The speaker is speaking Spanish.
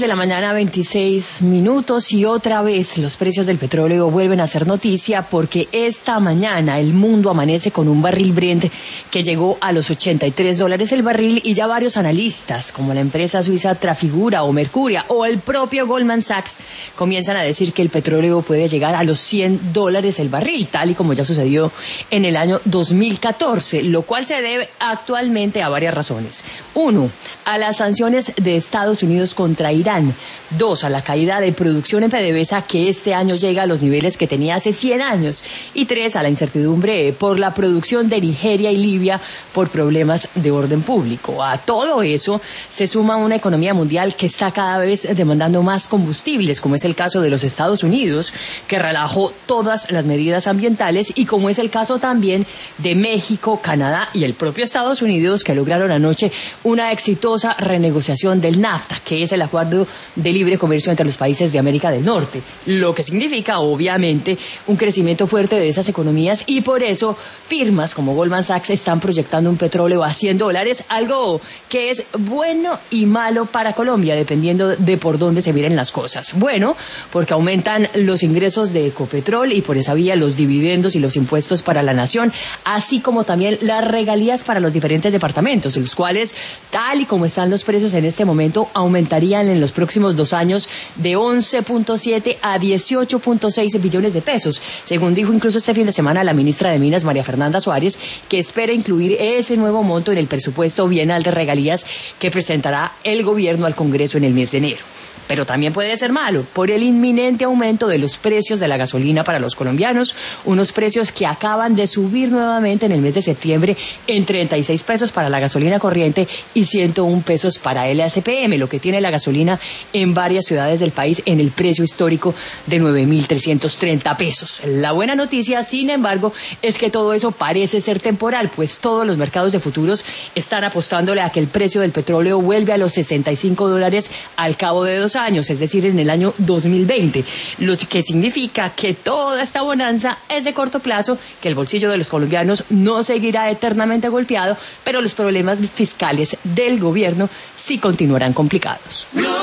de la mañana, 26 minutos, y otra vez los precios del petróleo vuelven a ser noticia porque esta mañana el mundo amanece con un barril Brent que llegó a los $83 el barril, y ya varios analistas como la empresa suiza Trafigura o Mercuria o el propio Goldman Sachs comienzan a decir que el petróleo puede llegar a los $100 el barril, tal y como ya sucedió en el año 2014, lo cual se debe actualmente a varias razones. 1. A las sanciones de Estados Unidos contra Irán. 2. A la caída de producción en PDVSA, que este año llega a los niveles que tenía hace 100 años. Y 3. A la incertidumbre por la producción de Nigeria y Libia por problemas de orden público. A todo eso se suma una economía mundial que está cada vez demandando más combustibles, como es el caso de los Estados Unidos, que relajó todas las medidas ambientales, y como es el caso también de México, Canadá y el propio Estados Unidos, que lograron anoche una exitosa renegociación del NAFTA, que es el acuerdo de libre comercio entre los países de América del Norte, lo que significa obviamente un crecimiento fuerte de esas economías, y por eso firmas como Goldman Sachs están proyectando un petróleo a $100, algo que es bueno y malo para Colombia dependiendo de por dónde se miren las cosas. Bueno, porque aumentan los ingresos de Ecopetrol y por esa vía los dividendos y los impuestos para la nación, así como también las regalías para los diferentes departamentos, los cuales, tal y como están los precios en este momento, aumentarían en los próximos 2 años de 11.7 a 18.6 billones de pesos, según dijo incluso este fin de semana la ministra de Minas, María Fernanda Suárez, que espera incluir ese nuevo monto en el presupuesto bienal de regalías que presentará el gobierno al Congreso en el mes de enero. Pero también puede ser malo por el inminente aumento de los precios de la gasolina para los colombianos, unos precios que acaban de subir nuevamente en el mes de septiembre en 36 pesos para la gasolina corriente y 101 pesos para el ASPM, lo que tiene la gasolina en varias ciudades del país en el precio histórico de 9.330 pesos. La buena noticia, sin embargo, es que todo eso parece ser temporal, pues todos los mercados de futuros están apostándole a que el precio del petróleo vuelve a los $65 al cabo de 2 años, es decir, en el año 2020, lo que significa que toda esta bonanza es de corto plazo, que el bolsillo de los colombianos no seguirá eternamente golpeado, pero los problemas fiscales del gobierno sí continuarán complicados.